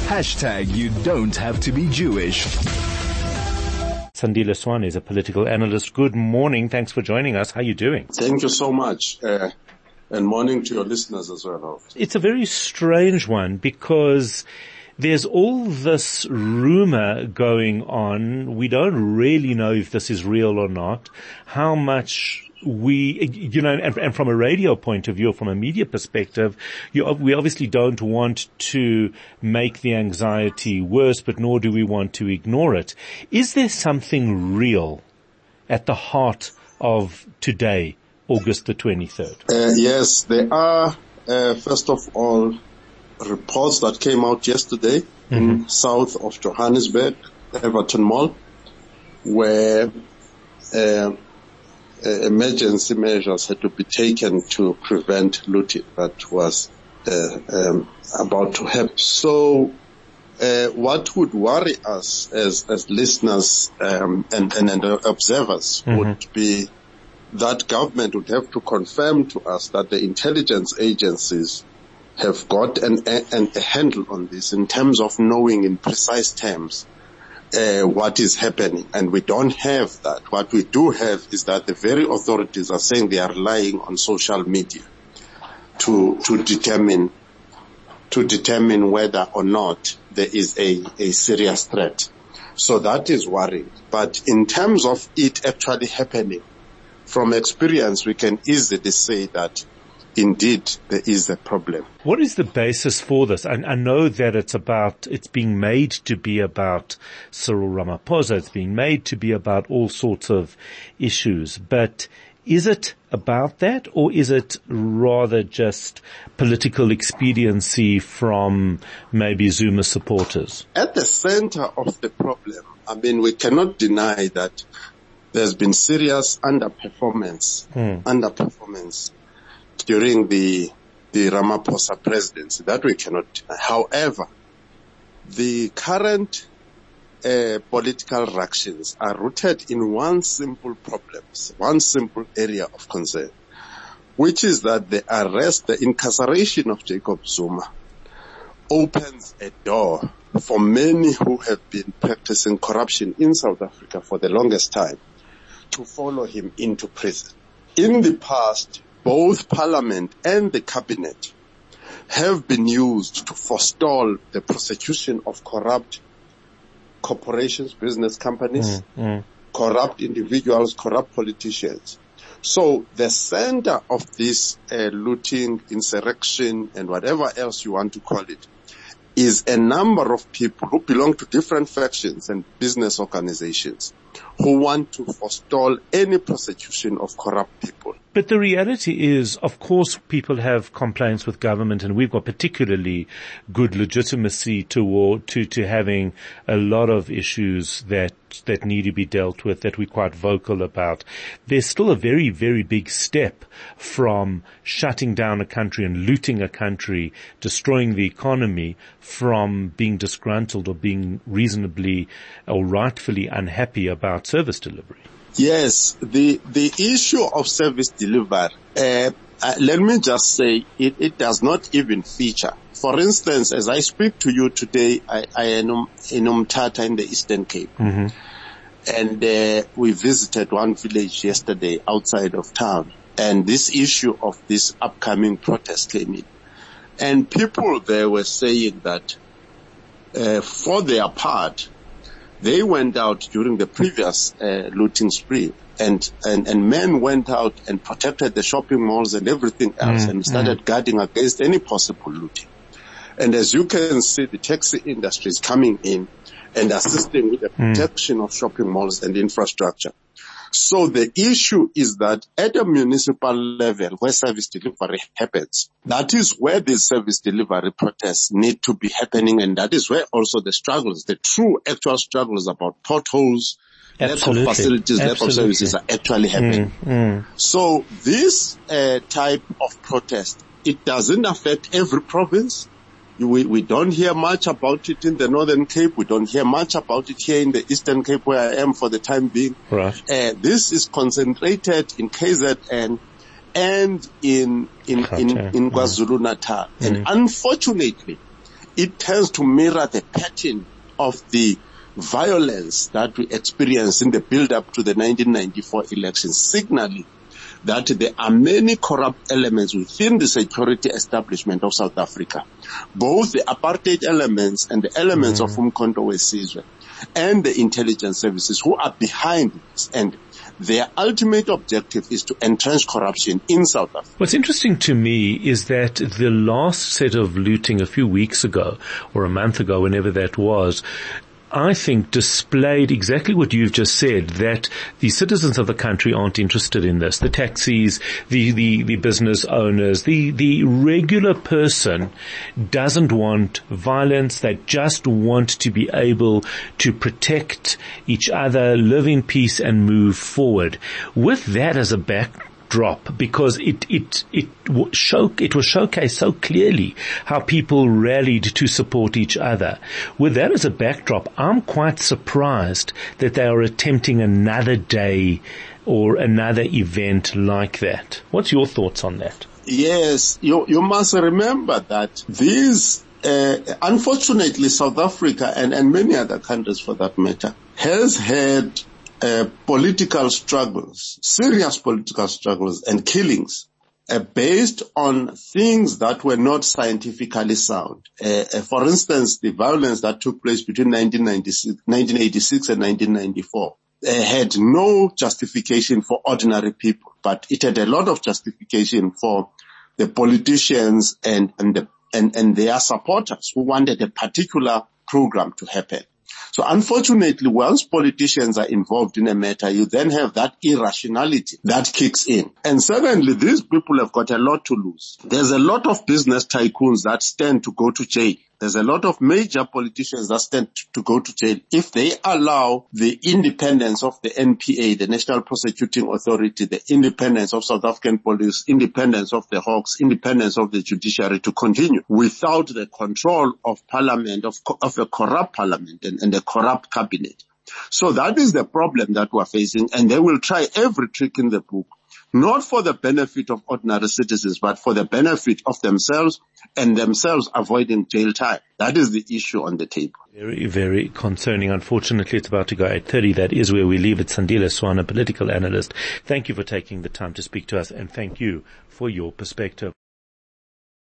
You don't have to be Jewish. Sandile Swane is a political analyst. Good morning. Thanks for joining us. How are you doing? Thank you so much. And morning to your listeners as well. It's a very strange one because there's all this rumor going on. We don't really know if this is real or not. How much and from a radio point of view, from a media perspective, we obviously don't want to make the anxiety worse, but nor do we want to ignore it. Is there something real at the heart of today, August the 23rd? Yes, there are, first of all, reports that came out yesterday in south of Johannesburg, Everton Mall, where emergency measures had to be taken to prevent looting that was about to happen. So what would worry us as listeners and observers would be that government would have to confirm to us that the intelligence agencies have got a handle on this in terms of knowing in precise terms what is happening, and we don't have that. What we do have is that the very authorities are saying they are relying on social media to determine whether or not there is a serious threat. So that is worrying. But in terms of it actually happening, from experience, we can easily say that indeed there is a problem. What is the basis for this? I know that it's being made to be about Cyril Ramaphosa. It's being made to be about all sorts of issues. But is it about that, or is it rather just political expediency from maybe Zuma supporters? At the center of the problem, we cannot deny that there's been serious underperformance during the Ramaphosa presidency. That we cannot deny. However, the current political ructions are rooted in one simple problem, one simple area of concern, which is that the incarceration of Jacob Zuma opens a door for many who have been practicing corruption in South Africa for the longest time to follow him into prison. In the past, both Parliament and the Cabinet have been used to forestall the prosecution of corrupt corporations, business companies, corrupt individuals, corrupt politicians. So the center of this looting, insurrection, and whatever else you want to call it, is a number of people who belong to different factions and business organizations who want to forestall any prosecution of corrupt people. But the reality is, of course, people have complaints with government, and we've got particularly good legitimacy to having a lot of issues that need to be dealt with, that we're quite vocal about. There's still a very, very big step from shutting down a country and looting a country, destroying the economy, from being disgruntled or being reasonably or rightfully unhappy about service delivery. Yes, the issue of service delivery, let me just say it does not even feature. For instance, as I speak to you today, I am in Umtata in the Eastern Cape. And we visited one village yesterday outside of town, and this issue of this upcoming protest came in. And people there were saying that for their part, they went out during the previous looting spree, and men went out and protected the shopping malls and everything else and started guarding against any possible looting. And as you can see, the taxi industry is coming in and assisting with the protection of shopping malls and infrastructure. So the issue is that at a municipal level where service delivery happens, that is where the service delivery protests need to be happening, and that is where also the struggles, the true actual struggles about potholes, lack of facilities, lack of services are actually happening. So this type of protest, it doesn't affect every province. We don't hear much about it in the Northern Cape. We don't hear much about it here in the Eastern Cape, where I am for the time being. Right. This is concentrated in KZN and in KwaZulu-Natal. And unfortunately, it tends to mirror the pattern of the violence that we experienced in the build-up to the 1994 elections, signaling that there are many corrupt elements within the security establishment of South Africa, both the apartheid elements and the elements of Umkhonto weSizwe and the intelligence services who are behind this. And their ultimate objective is to entrench corruption in South Africa. What's interesting to me is that the last set of looting a few weeks ago, or a month ago, whenever that was, I think displayed exactly what you've just said, that the citizens of the country aren't interested in this. The taxis, the business owners, the regular person doesn't want violence. They just want to be able to protect each other, live in peace and move forward. With that as a backdrop, because it was showcased so clearly how people rallied to support each other. With that as a backdrop, I'm quite surprised that they are attempting another day or another event like that. What's your thoughts on that? Yes, you must remember that these, unfortunately, South Africa and many other countries for that matter, has had political struggles, serious political struggles and killings based on things that were not scientifically sound. For instance, the violence that took place between 1986 and 1994 had no justification for ordinary people, but it had a lot of justification for the politicians and their supporters who wanted a particular program to happen. So unfortunately, once politicians are involved in a matter, you then have that irrationality that kicks in. And secondly, these people have got a lot to lose. There's a lot of business tycoons that stand to go to jail. There's a lot of major politicians that stand to go to jail if they allow the independence of the NPA, the National Prosecuting Authority, the independence of South African police, independence of the Hawks, independence of the judiciary to continue without the control of parliament, of a corrupt parliament and a corrupt cabinet. So that is the problem that we're facing, and they will try every trick in the book, not for the benefit of ordinary citizens, but for the benefit of themselves and themselves avoiding jail time. That is the issue on the table. Very, very concerning. Unfortunately, it's about to go 8:30. That is where we leave it. Sandile Swana, political analyst. Thank you for taking the time to speak to us, and thank you for your perspective.